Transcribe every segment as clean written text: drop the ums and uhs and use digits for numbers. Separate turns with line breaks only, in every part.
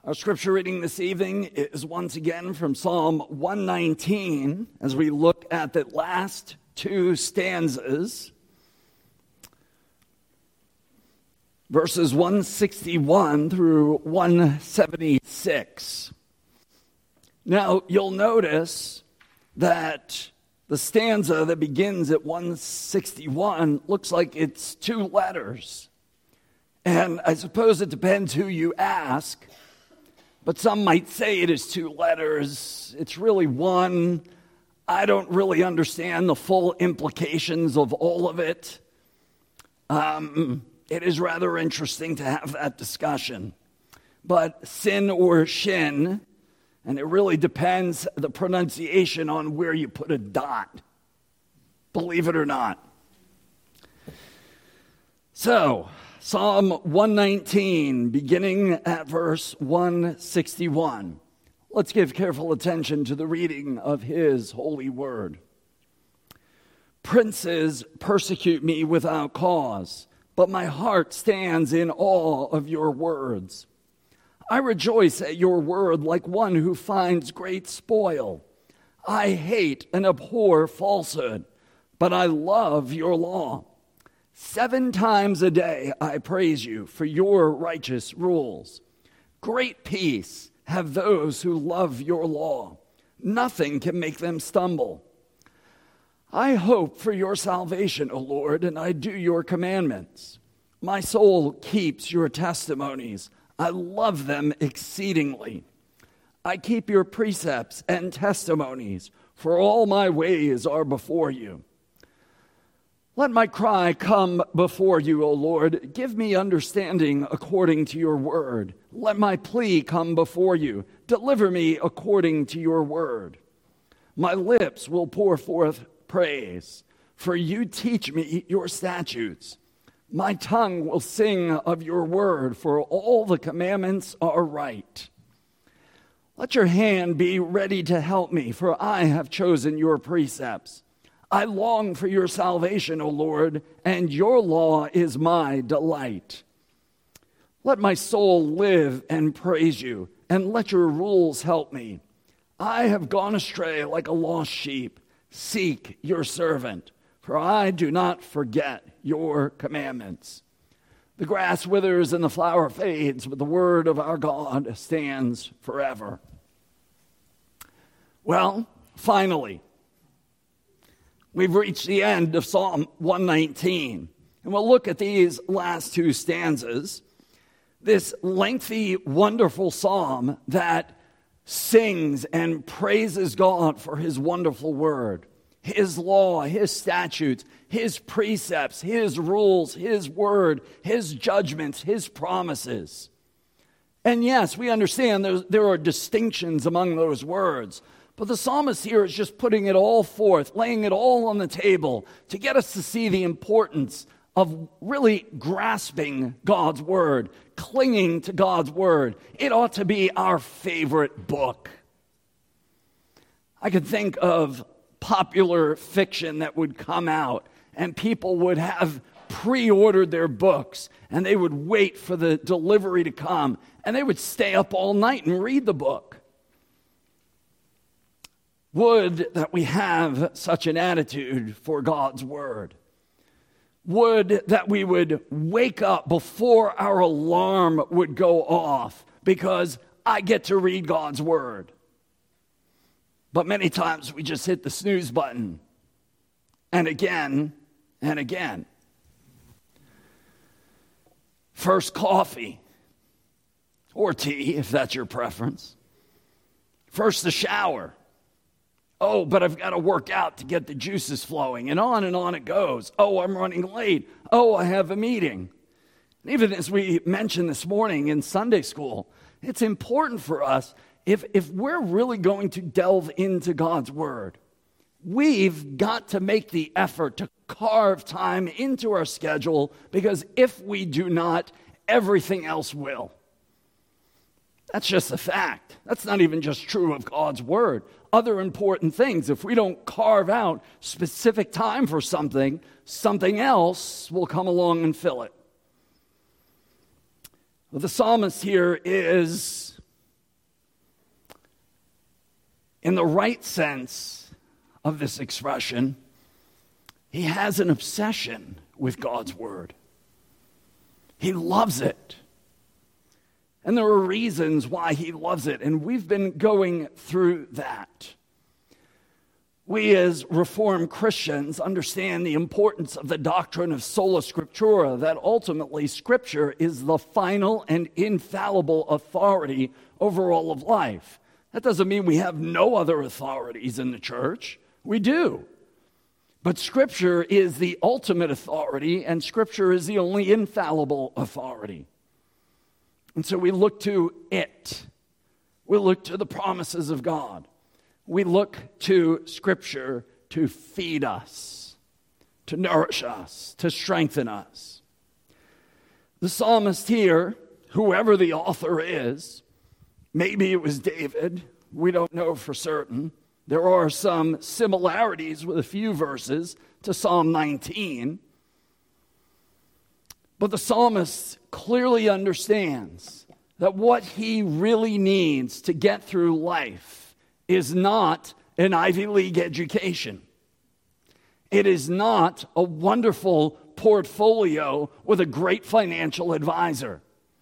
Our scripture reading this evening is once again from Psalm 119 as we look at the last two stanzas, verses 161 through 176. Now, you'll notice that the stanza that begins at 161 looks like it's two letters. And I suppose it depends who you ask. But some might say it is two letters. It's really one. I don't really understand the full implications of all of it. It is rather interesting to have that discussion. But sin or shin, and it really depends the pronunciation on where you put a dot. Believe it or not. So, Psalm 119, beginning at verse 161. Let's give careful attention to the reading of his holy word. Princes persecute me without cause, but my heart stands in awe of your words. I rejoice at your word like one who finds great spoil. I hate and abhor falsehood, but I love your law. 7 times a day I praise you for your righteous rules. Great peace have those who love your law. Nothing can make them stumble. I hope for your salvation, O Lord, and I do your commandments. My soul keeps your testimonies. I love them exceedingly. I keep your precepts and testimonies, for all my ways are before you. Let my cry come before you, O Lord. Give me understanding according to your word. Let my plea come before you. Deliver me according to your word. My lips will pour forth praise, for you teach me your statutes. My tongue will sing of your word, for all the commandments are right. Let your hand be ready to help me, for I have chosen your precepts. I long for your salvation, O Lord, and your law is my delight. Let my soul live and praise you, and let your rules help me. I have gone astray like a lost sheep. Seek your servant, for I do not forget your commandments. The grass withers and the flower fades, but the word of our God stands forever. Well, finally, we've reached the end of Psalm 119, and we'll look at these last two stanzas. This lengthy, wonderful psalm that sings and praises God for his wonderful word, his law, his statutes, his precepts, his rules, his word, his judgments, his promises. And yes, we understand there are distinctions among those words. But the psalmist here is just putting it all forth, laying it all on the table to get us to see the importance of really grasping God's word, clinging to God's word. It ought to be our favorite book. I could think of popular fiction that would come out, and people would have pre-ordered their books, and they would wait for the delivery to come, and they would stay up all night and read the book. Would that we have such an attitude for God's word. Would that we would wake up before our alarm would go off because I get to read God's word. But many times we just hit the snooze button. And again and again. First coffee or tea, if that's your preference. First the shower. Oh, but I've got to work out to get the juices flowing. And on it goes. Oh, I'm running late. Oh, I have a meeting. And even as we mentioned this morning in Sunday school, it's important for us, if we're really going to delve into God's word, we've got to make the effort to carve time into our schedule, because if we do not, everything else will. That's just a fact. That's not even just true of God's word. Other important things, if we don't carve out specific time for something, something else will come along and fill it. Well, the psalmist here is in the right sense of this expression, he has an obsession with God's word. He loves it. And there are reasons why he loves it, and we've been going through that. We as Reformed Christians understand the importance of the doctrine of sola scriptura, that ultimately Scripture is the final and infallible authority over all of life. That doesn't mean we have no other authorities in the church. We do. But Scripture is the ultimate authority, and Scripture is the only infallible authority. And so we look to it. We look to the promises of God. We look to Scripture to feed us, to nourish us, to strengthen us. The psalmist here, whoever the author is, maybe it was David, we don't know for certain. There are some similarities with a few verses to Psalm 19. But the psalmist clearly understands that what he really needs to get through life is not an Ivy League education. It is not a wonderful portfolio with a great financial advisor.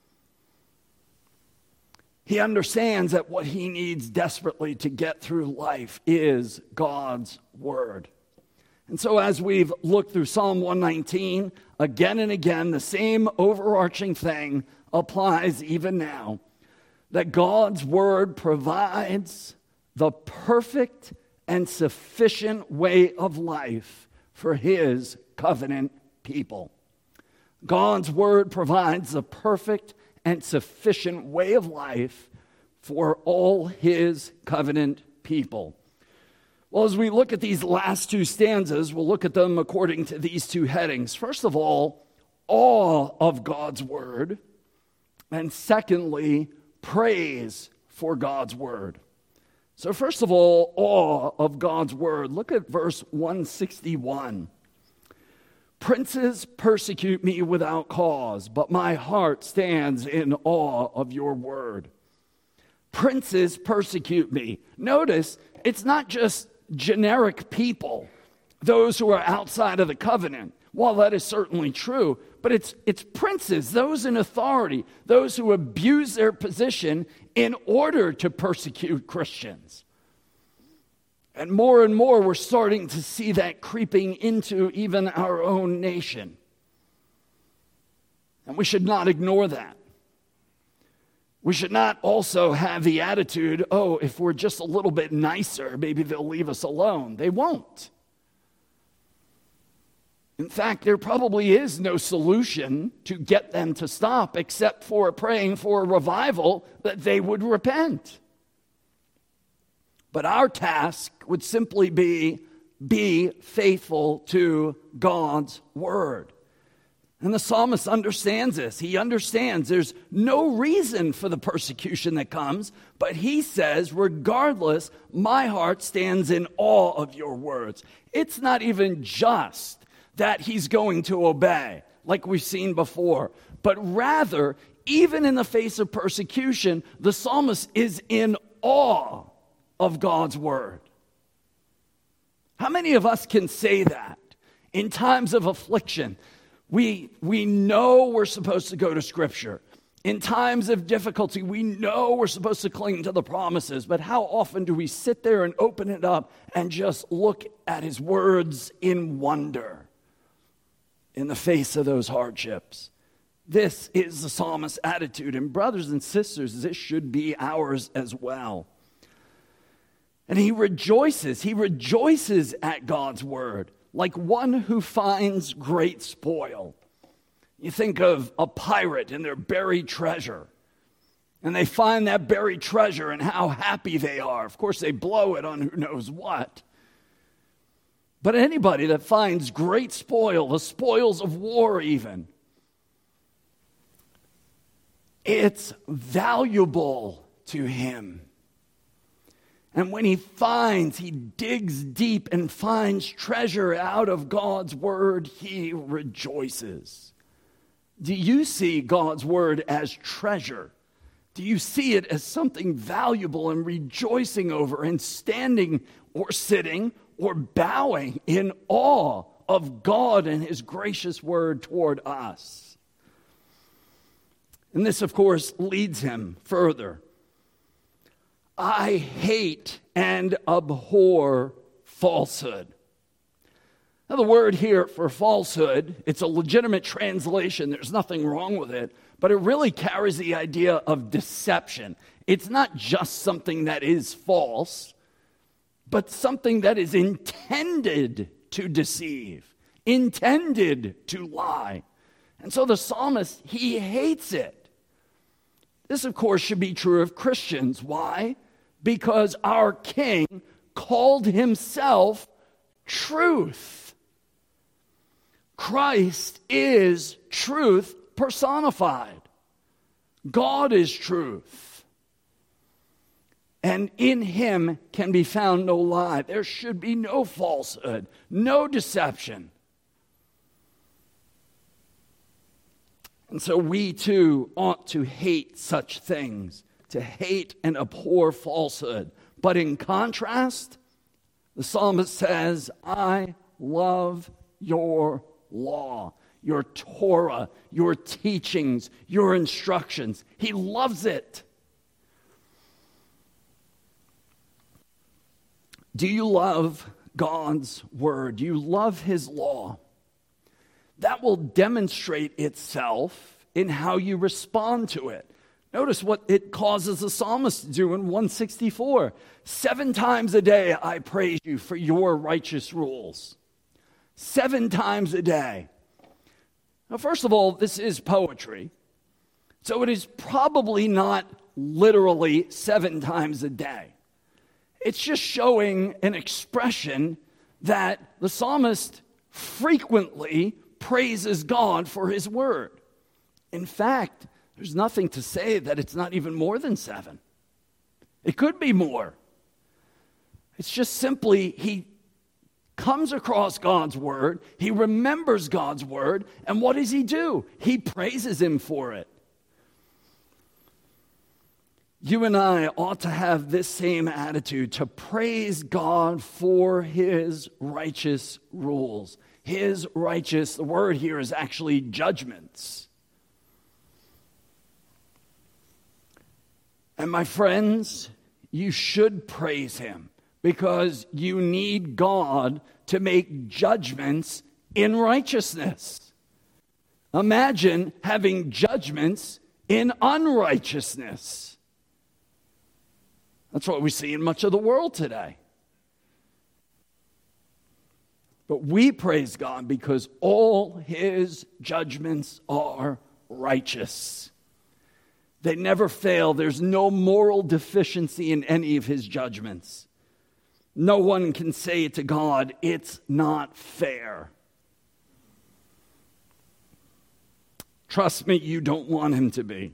He understands that what he needs desperately to get through life is God's word. And so as we've looked through Psalm 119, again and again, the same overarching thing applies even now, that God's word provides the perfect and sufficient way of life for his covenant people. God's word provides the perfect and sufficient way of life for all his covenant people. Well, as we look at these last two stanzas, we'll look at them according to these two headings. First of all, awe of God's word, and secondly, praise for God's word. So first of all, awe of God's word. Look at verse 161. Princes persecute me without cause, but my heart stands in awe of your word. Princes persecute me. Notice, it's not just generic people, those who are outside of the covenant. While that is certainly true, but it's princes, those in authority, those who abuse their position in order to persecute Christians. And more we're starting to see that creeping into even our own nation. And we should not ignore that. We should not also have the attitude, oh, if we're just a little bit nicer, maybe they'll leave us alone. They won't. In fact, there probably is no solution to get them to stop except for praying for a revival that they would repent. But our task would simply be faithful to God's word. And the psalmist understands this. He understands there's no reason for the persecution that comes, but he says, regardless, my heart stands in awe of your words. It's not even just that he's going to obey, like we've seen before, but rather, even in the face of persecution, the psalmist is in awe of God's word. How many of us can say that in times of affliction? We know we're supposed to go to Scripture. In times of difficulty, we know we're supposed to cling to the promises, but how often do we sit there and open it up and just look at his words in wonder in the face of those hardships? This is the psalmist's attitude, and brothers and sisters, this should be ours as well. And he rejoices at God's word, like one who finds great spoil. You think of a pirate and their buried treasure, and they find that buried treasure and how happy they are. Of course, they blow it on who knows what. But anybody that finds great spoil, the spoils of war even, it's valuable to him. And when he digs deep and finds treasure out of God's word, he rejoices. Do you see God's word as treasure? Do Do you see it as something valuable and rejoicing over and standing or sitting or bowing in awe of God and his gracious word toward us? And this, of course, leads him further. I hate and abhor falsehood. Now, the word here for falsehood, it's a legitimate translation. There's nothing wrong with it. But it really carries the idea of deception. It's not just something that is false, but something that is intended to deceive, intended to lie. And so the psalmist, he hates it. This, of course, should be true of Christians. Why? Because our King called himself truth. Christ is truth personified. God is truth. And in him can be found no lie. There should be no falsehood, no deception. And so we too ought to hate such things, to hate and abhor falsehood. But in contrast, the psalmist says, I love your law, your Torah, your teachings, your instructions. He loves it. Do you love God's word? Do you love his law? That will demonstrate itself in how you respond to it. Notice what it causes the psalmist to do in 164. 7 times a day I praise you for your righteous rules. 7 times a day. Now, first of all, this is poetry. So it is probably not literally 7 times a day. It's just showing an expression that the psalmist frequently praises God for his word. In fact, there's nothing to say that it's not even more than 7. It could be more. It's just simply he comes across God's word, he remembers God's word, and what does he do? He praises him for it. You and I ought to have this same attitude, to praise God for his righteous rules. His righteous, the word here is actually judgments. And my friends, you should praise him because you need God to make judgments in righteousness. Imagine having judgments in unrighteousness. That's what we see in much of the world today. But we praise God because all his judgments are righteous. They never fail. There's no moral deficiency in any of his judgments. No one can say to God, it's not fair. Trust me, you don't want him to be.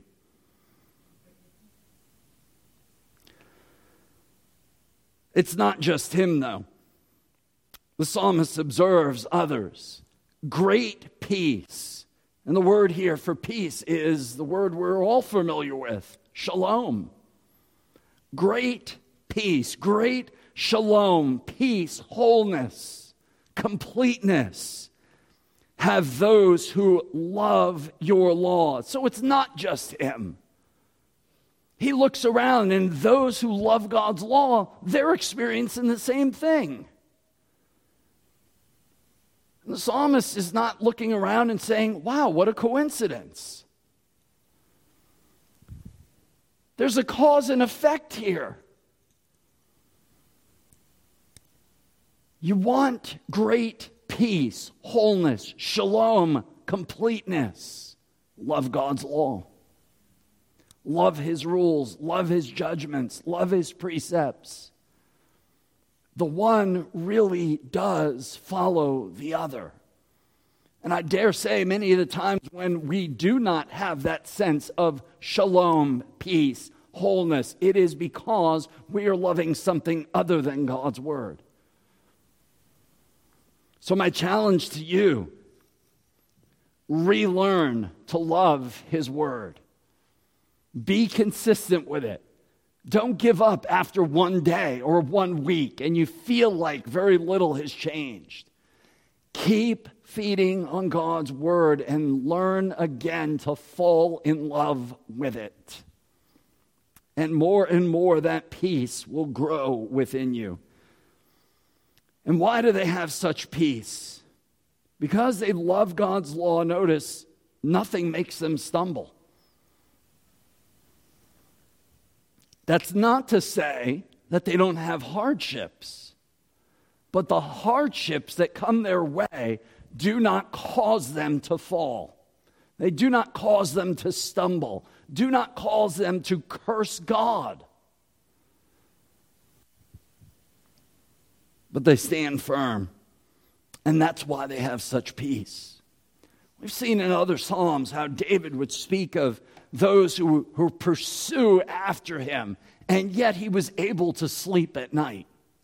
It's not just him, though. The psalmist observes others. Great peace. And the word here for peace is the word we're all familiar with, shalom. Great peace, great shalom, peace, wholeness, completeness have those who love your law. So it's not just him. He looks around, and those who love God's law, they're experiencing the same thing. And the psalmist is not looking around and saying, wow, what a coincidence. There's a cause and effect here. You want great peace, wholeness, shalom, completeness. Love God's law. Love his rules, love his judgments, love his precepts. The one really does follow the other. And I dare say many of the times when we do not have that sense of shalom, peace, wholeness, it is because we are loving something other than God's word. So my challenge to you, relearn to love his word. Be consistent with it. Don't give up after one day or 1 week and you feel like very little has changed. Keep feeding on God's word and learn again to fall in love with it. And more that peace will grow within you. And why do they have such peace? Because they love God's law. Notice, nothing makes them stumble. That's not to say that they don't have hardships, but the hardships that come their way do not cause them to fall. They do not cause them to stumble, do not cause them to curse God. But they stand firm, and that's why they have such peace. We've seen in other Psalms how David would speak of those who pursue after him, and yet he was able to sleep at night.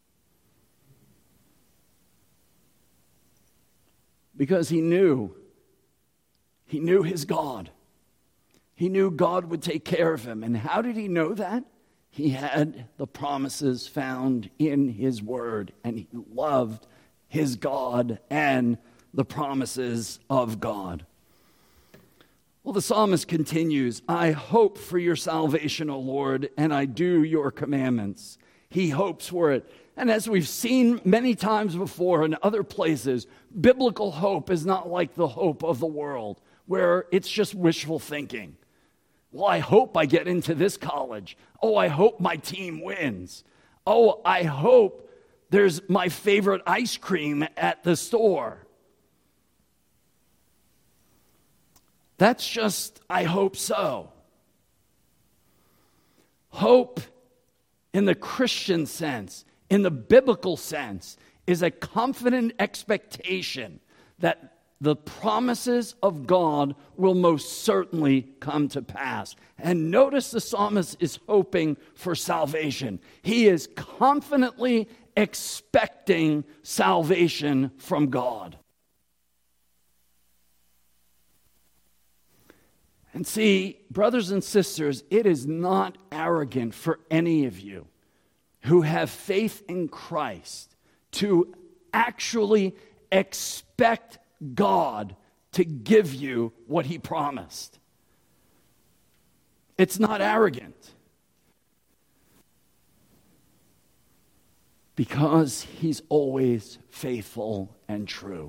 Because he knew his God. He knew God would take care of him. And how did he know that? He had the promises found in his word, and he loved his God and the promises of God. Well, the psalmist continues, I hope for your salvation, O Lord, and I do your commandments. He hopes for it. And as we've seen many times before in other places, biblical hope is not like the hope of the world, where it's just wishful thinking. Well, I hope I get into this college. Oh, I hope my team wins. Oh, I hope there's my favorite ice cream at the store. That's just, I hope so. Hope in the Christian sense, in the biblical sense, is a confident expectation that the promises of God will most certainly come to pass. And notice the psalmist is hoping for salvation. He is confidently expecting salvation from God. And see, brothers and sisters, it is not arrogant for any of you who have faith in Christ to actually expect God to give you what he promised. It's not arrogant. Because he's always faithful and true.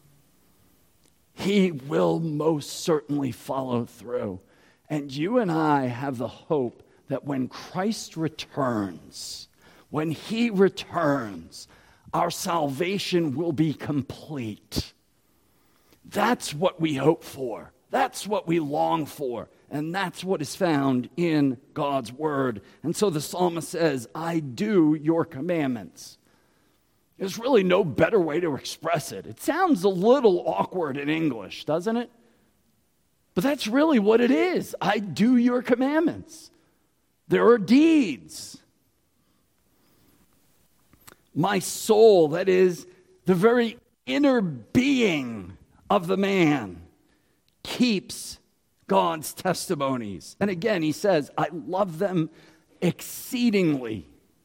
He will most certainly follow through. And you and I have the hope that when Christ returns, when he returns, our salvation will be complete. That's what we hope for. That's what we long for. And that's what is found in God's word. And so the psalmist says, I do your commandments. There's really no better way to express it. It sounds a little awkward in English, doesn't it? But that's really what it is. I do your commandments. There are deeds. My soul, that is the very inner being of the man, keeps God's testimonies. And again, he says, I love them exceedingly.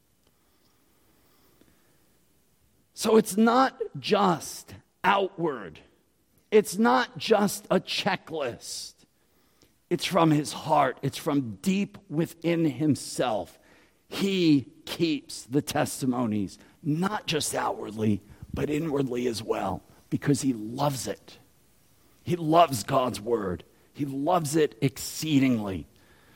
So it's not just outward. It's not just a checklist. It's from his heart. It's from deep within himself. He keeps the testimonies, not just outwardly, but inwardly as well, because he loves it. He loves God's word. He loves it exceedingly.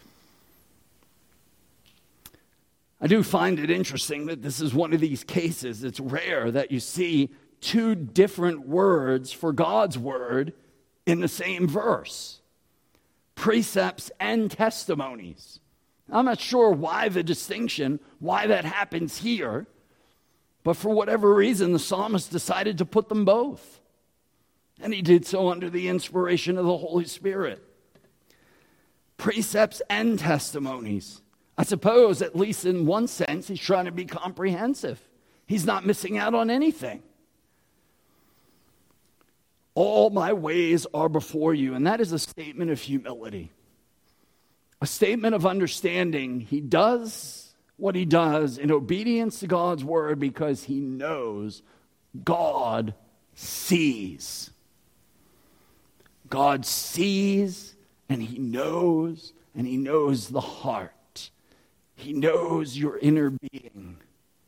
I do find it interesting that this is one of these cases. It's rare that you see two different words for God's word in the same verse. Precepts and testimonies. I'm not sure why the distinction, why that happens here, but for whatever reason, the psalmist decided to put them both. And he did so under the inspiration of the Holy Spirit. Precepts and testimonies. I suppose, at least in one sense, he's trying to be comprehensive. He's not missing out on anything. All my ways are before you, and that is a statement of humility. a statement of understanding. He does what he does in obedience to God's word because he knows God sees. God sees, and he knows the heart. He knows your inner being.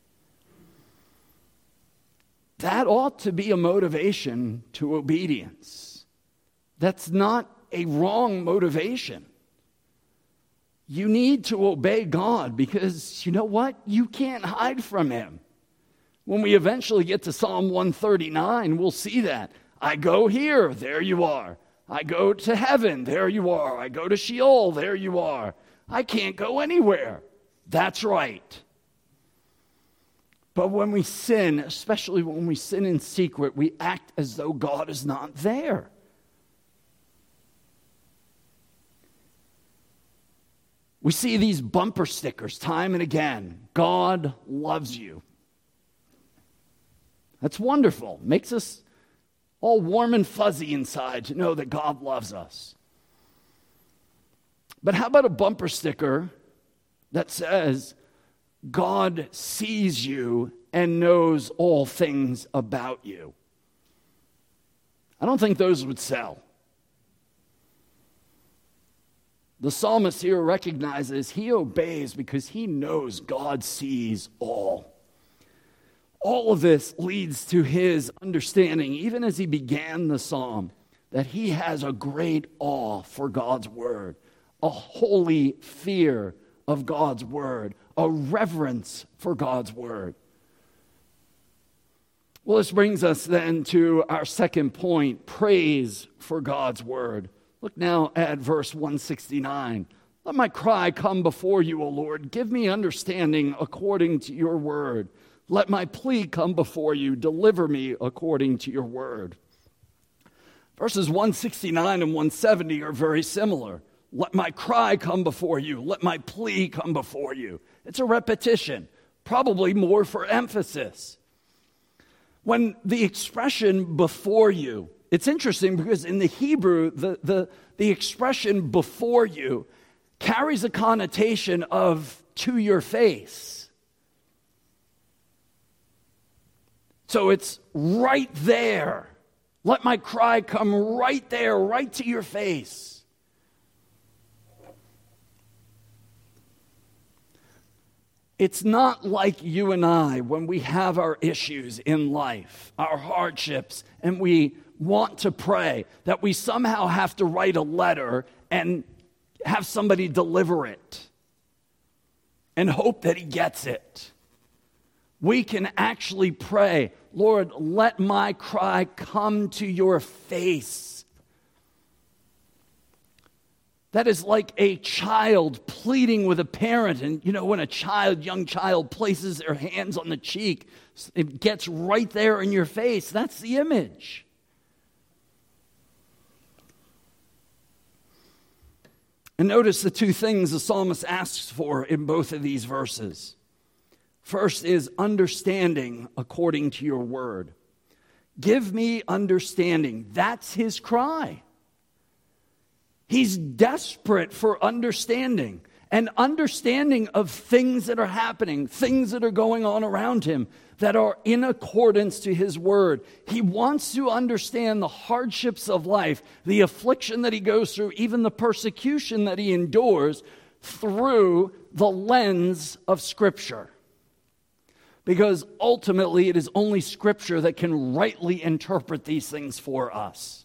That ought to be a motivation to obedience. That's not a wrong motivation. You need to obey God because you know what? You can't hide from him. When we eventually get to Psalm 139, we'll see that. I go here, there you are. I go to heaven, there you are. I go to Sheol, there you are. I can't go anywhere. That's right. But when we sin, especially when we sin in secret, we act as though God is not there. We see these bumper stickers time and again. God loves you. That's wonderful. Makes us all warm and fuzzy inside to know that God loves us. But how about a bumper sticker that says, God sees you and knows all things about you? I don't think those would sell. The psalmist here recognizes he obeys because he knows God sees all. All of this leads to his understanding, even as he began the psalm, that he has a great awe for God's word, a holy fear of God's word, a reverence for God's word. Well, this brings us then to our second point, praise for God's word. Look now at verse 169. Let my cry come before you, O Lord. Give me understanding according to your word. Let my plea come before you. Deliver me according to your word. Verses 169 and 170 are very similar. Let my cry come before you. Let my plea come before you. It's a repetition, probably more for emphasis. When the expression before you, it's interesting because in the Hebrew, the expression before you carries a connotation of to your face. So it's right there. Let my cry come right there, right to your face. It's not like you and I when we have our issues in life, our hardships, and we want to pray, that we somehow have to write a letter and have somebody deliver it and hope that he gets it. We can actually pray, Lord, let my cry come to your face. That is like a child pleading with a parent. And you know, when a young child places their hands on the cheek, it gets right there in your face. That's the image. And notice the two things the psalmist asks for in both of these verses. First is understanding according to your word. Give me understanding. That's his cry. He's desperate for understanding, and understanding of things that are happening, things that are going on around him that are in accordance to his word. He wants to understand the hardships of life, the affliction that he goes through, even the persecution that he endures through the lens of Scripture. Because ultimately it is only Scripture that can rightly interpret these things for us.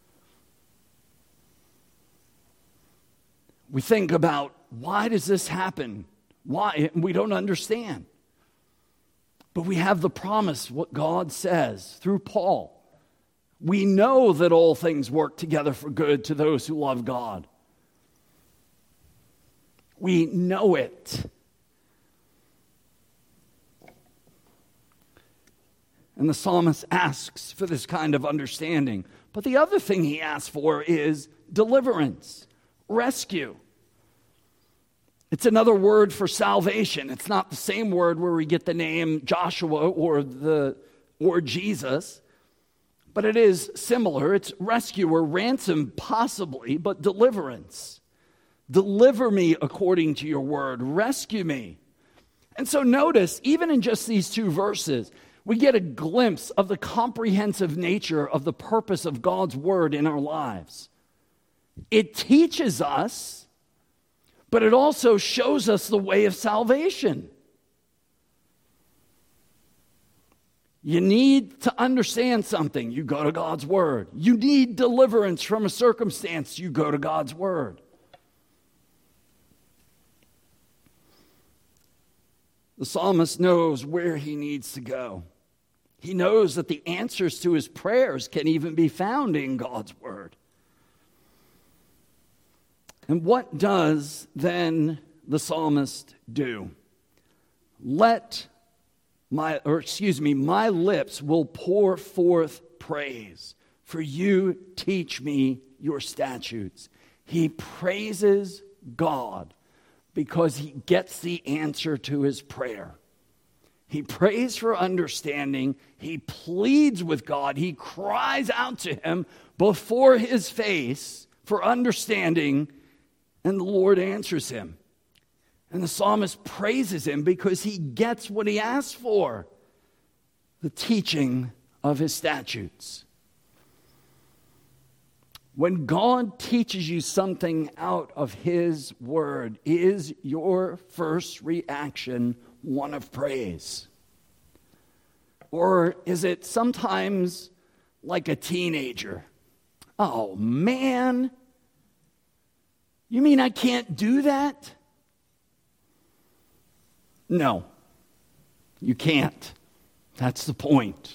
We think about, why does this happen? Why? We don't understand. But we have the promise, what God says through Paul. We know that all things work together for good to those who love God. We know it. And the psalmist asks for this kind of understanding. But the other thing he asks for is deliverance, rescue. It's another word for salvation. It's not the same word where we get the name Joshua or Jesus, but it is similar. It's rescue or ransom possibly, but deliverance. Deliver me according to your word. Rescue me. And so notice, even in just these two verses, we get a glimpse of the comprehensive nature of the purpose of God's word in our lives. It teaches us, but it also shows us the way of salvation. You need to understand something, you go to God's word. You need deliverance from a circumstance, you go to God's word. The psalmist knows where he needs to go. He knows that the answers to his prayers can even be found in God's word. And what does then the psalmist do? My lips will pour forth praise, for you teach me your statutes. He praises God because he gets the answer to his prayer. He prays for understanding. He pleads with God. He cries out to him before his face for understanding, and the Lord answers him. And the psalmist praises him because he gets what he asked for, the teaching of his statutes. When God teaches you something out of his word, is your first reaction one of praise? Or is it sometimes like a teenager? Oh man, you mean I can't do that? No, you can't. That's the point.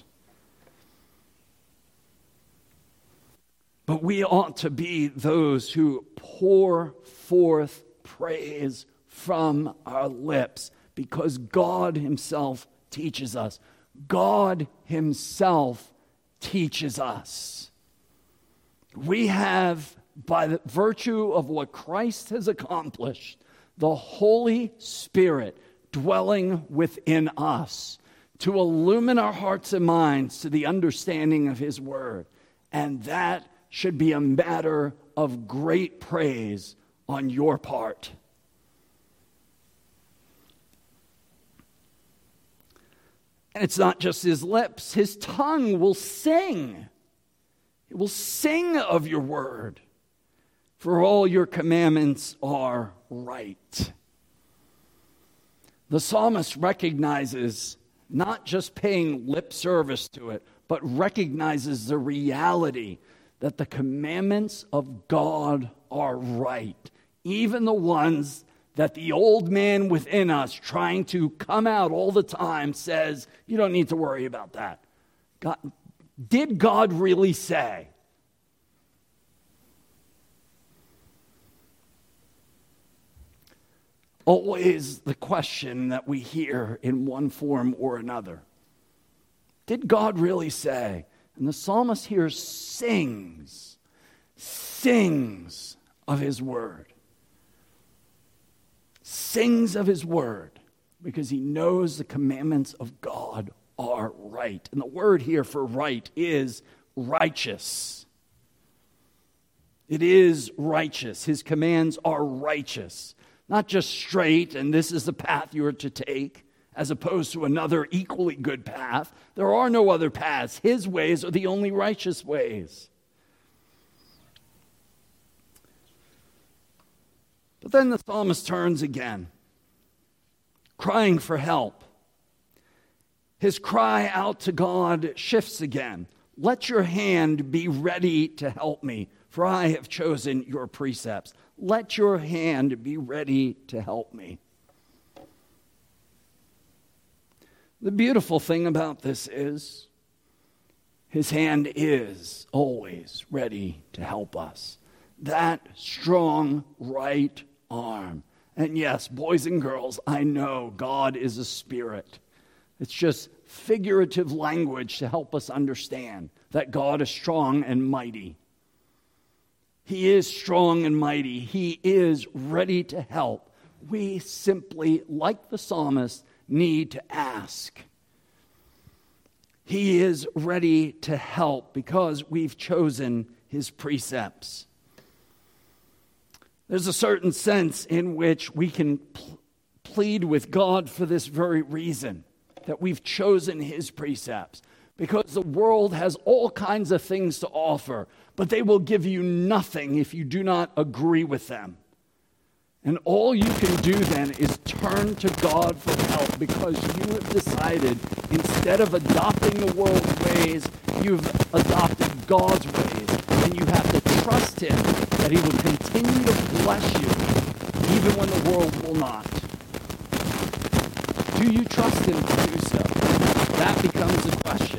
But we ought to be those who pour forth praise from our lips because God himself teaches us. God himself teaches us. We have, by the virtue of what Christ has accomplished, the Holy Spirit dwelling within us to illumine our hearts and minds to the understanding of his word. And that should be a matter of great praise on your part. And it's not just his lips, his tongue will sing. It will sing of your word, for all your commandments are right. The psalmist recognizes not just paying lip service to it, but recognizes the reality that the commandments of God are right, even the ones that the old man within us trying to come out all the time says, you don't need to worry about that. Did God really say? Always the question that we hear in one form or another. Did God really say? And the psalmist here sings of his word. Sings of his word because he knows the commandments of God are right. And the word here for right is righteous. It is righteous. His commands are righteous. Not just straight, and this is the path you are to take, as opposed to another equally good path. There are no other paths. His ways are the only righteous ways. But then the psalmist turns again, crying for help. His cry out to God shifts again. Let your hand be ready to help me, for I have chosen your precepts. Let your hand be ready to help me. The beautiful thing about this is his hand is always ready to help us. That strong right arm. And yes, boys and girls, I know God is a spirit. It's just figurative language to help us understand that God is strong and mighty. He is strong and mighty. He is ready to help. We simply, like the psalmist, need to ask. He is ready to help because we've chosen his precepts. There's a certain sense in which we can plead with God for this very reason, that we've chosen his precepts. Because the world has all kinds of things to offer, but they will give you nothing if you do not agree with them. And all you can do then is turn to God for help, because you have decided, instead of adopting the world's ways, you've adopted God's ways. And you have to trust him that he will continue to bless you, even when the world will not. Do you trust him to do so? That becomes the question.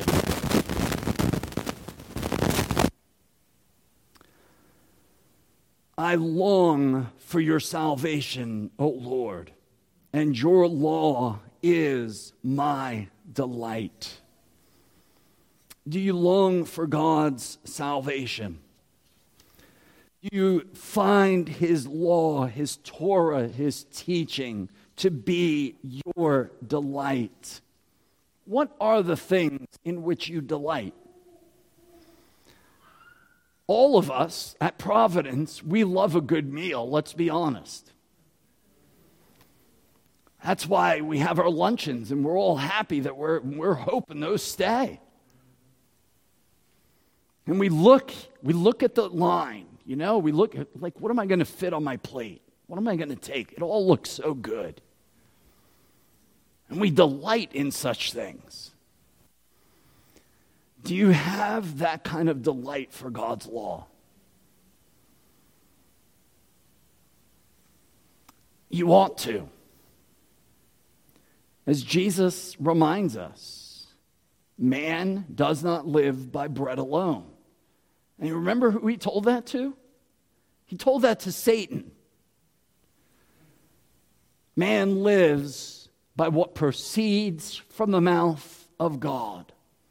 I long for your salvation, O Lord, and your law is my delight. Do you long for God's salvation? Do you find his law, his Torah, his teaching to be your delight? What are the things in which you delight? All of us at Providence, we love a good meal, let's be honest. That's why we have our luncheons, and we're all happy that we're hoping those stay. And we look at the line, we look at, like, what am I going to fit on my plate? What am I going to take? It all looks so good. And we delight in such things. Do you have that kind of delight for God's law? You ought to. As Jesus reminds us, man does not live by bread alone. And you remember who he told that to? He told that to Satan. Man lives by what proceeds from the mouth of God.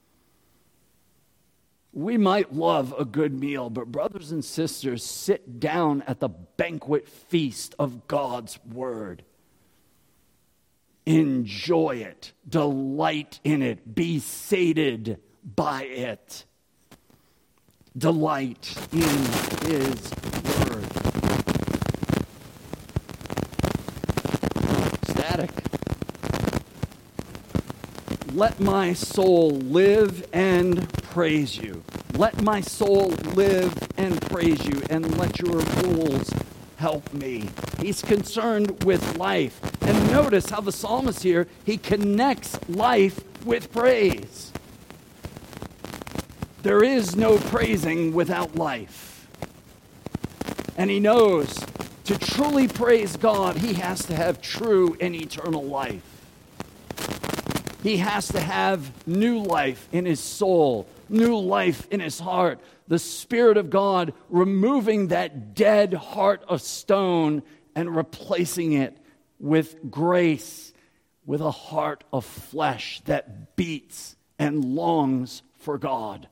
We might love a good meal, but brothers and sisters, sit down at the banquet feast of God's word. Enjoy it. Delight in it. Be sated by it. Delight in his word. Static. Let my soul live and praise you. Let my soul live and praise you, and let your rules help me. He's concerned with life. And notice how the psalmist here, he connects life with praise. There is no praising without life. And he knows to truly praise God, he has to have true and eternal life. He has to have new life in his soul, new life in his heart. The Spirit of God removing that dead heart of stone and replacing it with grace, with a heart of flesh that beats and longs for God.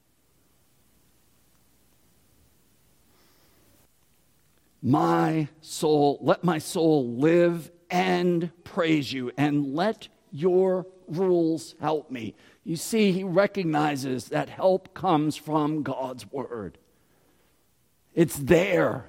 My soul, let my soul live and praise you, and let your rules help me. You see, he recognizes that help comes from God's word. It's there.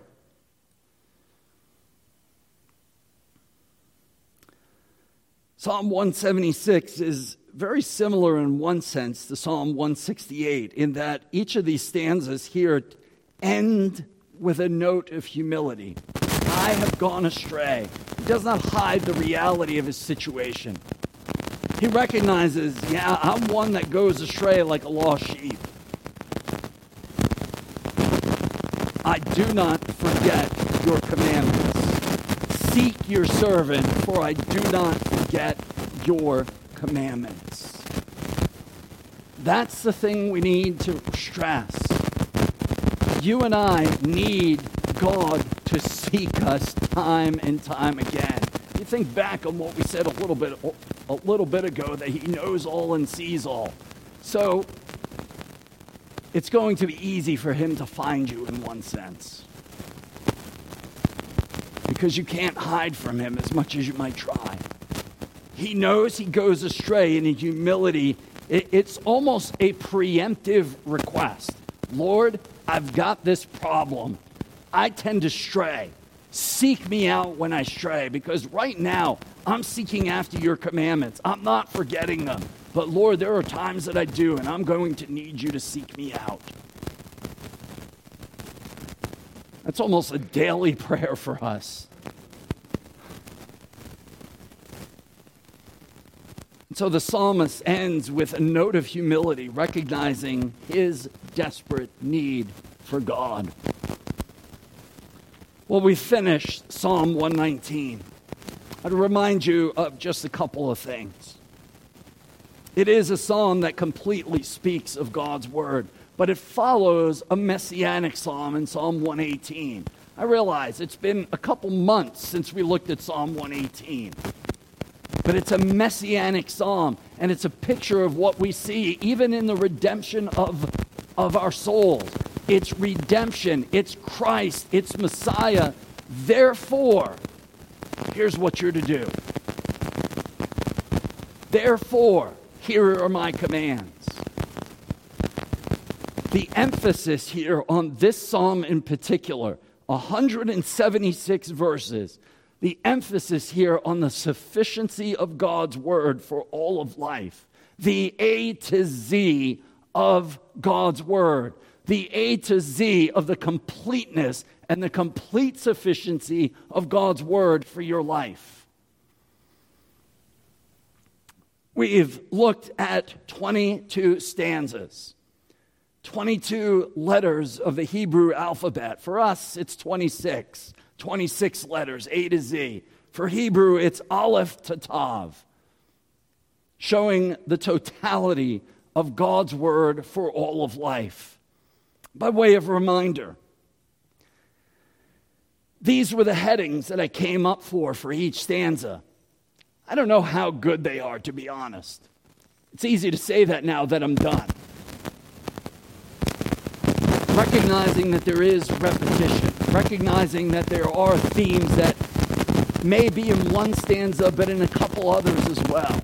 Psalm 176 is very similar in one sense to Psalm 168, in that each of these stanzas here end with a note of humility. I have gone astray. He does not hide the reality of his situation. He recognizes, I'm one that goes astray like a lost sheep. I do not forget your commandments. Seek your servant, for I do not forget your commandments. That's the thing we need to stress. You and I need God to seek us time and time again. You think back on what we said a little bit ago, that he knows all and sees all. So it's going to be easy for him to find you in one sense, because you can't hide from him as much as you might try. He knows he goes astray, and in humility, it's almost a preemptive request. Lord, I've got this problem. I tend to stray. Seek me out when I stray, because right now I'm seeking after your commandments. I'm not forgetting them. But Lord, there are times that I do, and I'm going to need you to seek me out. That's almost a daily prayer for us. And so the psalmist ends with a note of humility, recognizing his desperate need for God. Well, we finished Psalm 119. I'd remind you of just a couple of things. It is a psalm that completely speaks of God's word, but it follows a messianic psalm in Psalm 118. I realize it's been a couple months since we looked at Psalm 118, but it's a messianic psalm, and it's a picture of what we see even in the redemption of our souls. It's redemption, it's Christ, it's Messiah. Therefore, here's what you're to do. Therefore, here are my commands. The emphasis here on this psalm in particular, 176 verses, the emphasis here on the sufficiency of God's word for all of life. The A to Z of God's word. The A to Z of the completeness and the complete sufficiency of God's word for your life. We've looked at 22 stanzas, 22 letters of the Hebrew alphabet. For us, it's 26 letters, A to Z. For Hebrew, it's Aleph to Tav, showing the totality of God's word for all of life. By way of reminder, these were the headings that I came up for each stanza. I don't know how good they are, to be honest. It's easy to say that now that I'm done. Recognizing that there is repetition, recognizing that there are themes that may be in one stanza, but in a couple others as well.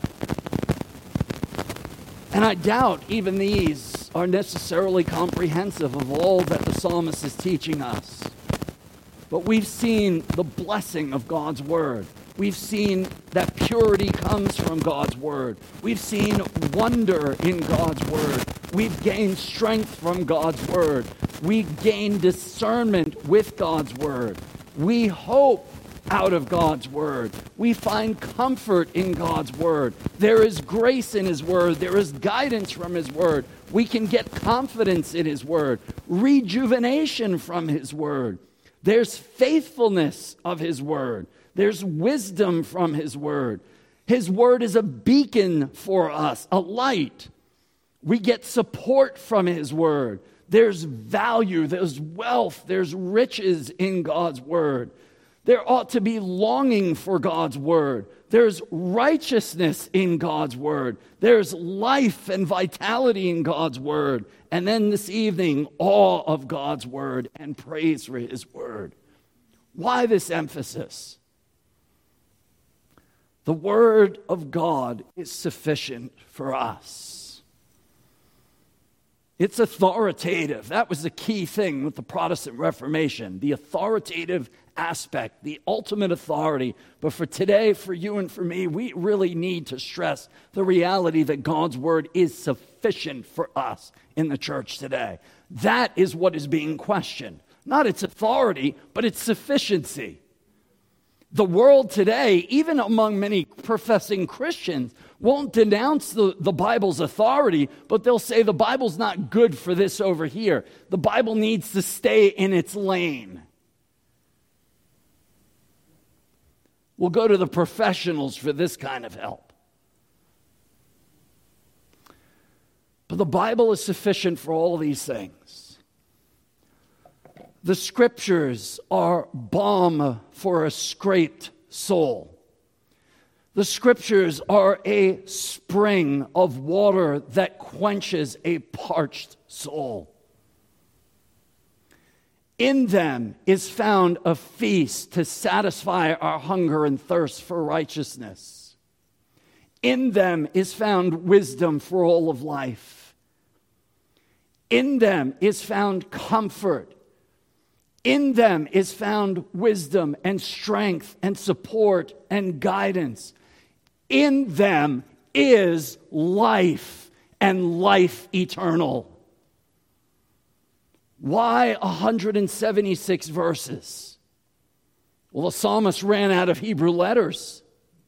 And I doubt even these are necessarily comprehensive of all that the psalmist is teaching us. But we've seen the blessing of God's word. We've seen that purity comes from God's word. We've seen wonder in God's word. We've gained strength from God's word. We've gained discernment with God's word. We hope out of God's word. We find comfort in God's word. There is grace in his word. There is guidance from his word. We can get confidence in his word, rejuvenation from his word. There's faithfulness of his word. There's wisdom from his word. His word is a beacon for us, a light. We get support from his word. There's value, there's wealth, there's riches in God's word. There ought to be longing for God's word. There's righteousness in God's word. There's life and vitality in God's word. And then this evening, awe of God's word and praise for his word. Why this emphasis? The word of God is sufficient for us. It's authoritative. That was the key thing with the Protestant Reformation, the authoritative aspect, the ultimate authority. But for today, for you and for me, we really need to stress the reality that God's word is sufficient for us in the church today. That is what is being questioned. Not its authority, but its sufficiency. The world today, even among many professing Christians, won't denounce the Bible's authority, but they'll say the Bible's not good for this over here. The Bible needs to stay in its lane. We'll go to the professionals for this kind of help. But the Bible is sufficient for all of these things. The scriptures are balm for a scraped soul. The scriptures are a spring of water that quenches a parched soul. In them is found a feast to satisfy our hunger and thirst for righteousness. In them is found wisdom for all of life. In them is found comfort. In them is found wisdom and strength and support and guidance. In them is life and life eternal. Why 176 verses? Well, the psalmist ran out of Hebrew letters.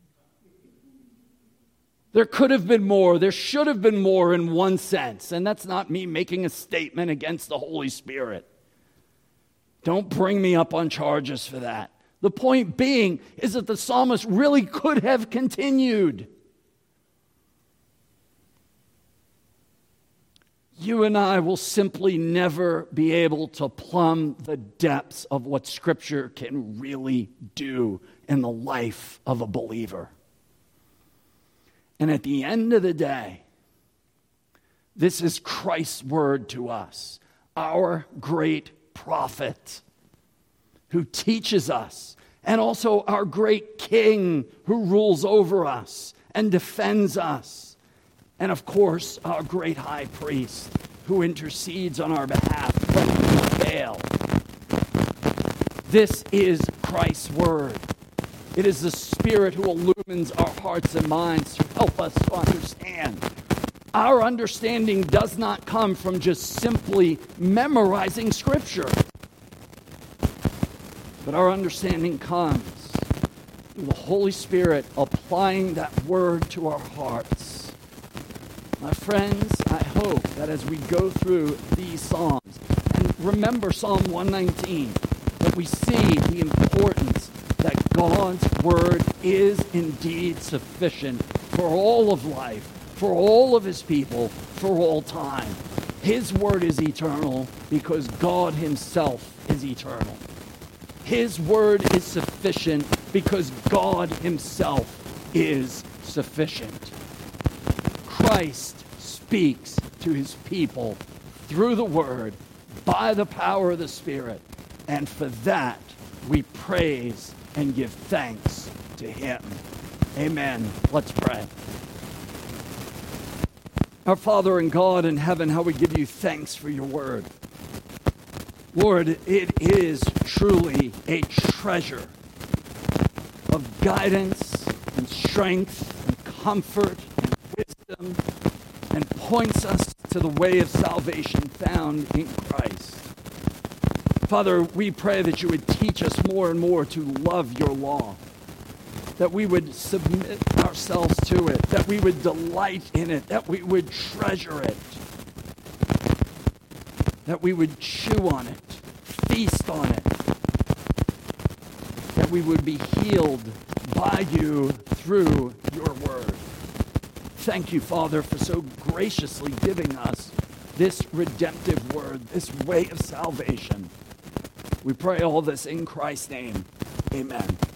There could have been more. There should have been more in one sense. And that's not me making a statement against the Holy Spirit. Don't bring me up on charges for that. The point being is that the psalmist really could have continued. You and I will simply never be able to plumb the depths of what Scripture can really do in the life of a believer. And at the end of the day, this is Christ's word to us, our great prophet who teaches us, and also our great king who rules over us and defends us, and of course our great high priest who intercedes on our behalf from the veil. This is Christ's word. It is the Spirit who illumines our hearts and minds to help us to understand. Our understanding does not come from just simply memorizing Scripture, but our understanding comes through the Holy Spirit applying that word to our hearts. My friends, I hope that as we go through these Psalms, and remember Psalm 119, that we see the importance that God's word is indeed sufficient for all of life, for all of his people, for all time. His word is eternal because God himself is eternal. His word is sufficient because God himself is sufficient. Christ speaks to his people through the word by the power of the Spirit, and for that we praise and give thanks to him. Amen. Let's pray. Our Father and God in heaven, how we give you thanks for your word. Lord, it is truly a treasure of guidance and strength and comfort and wisdom, and points us to the way of salvation found in Christ. Father, we pray that you would teach us more and more to love your law, that we would submit ourselves to it, that we would delight in it, that we would treasure it, that we would chew on it, feast on it, that we would be healed by you through your word. Thank you, Father, for so graciously giving us this redemptive word, this way of salvation. We pray all this in Christ's name. Amen.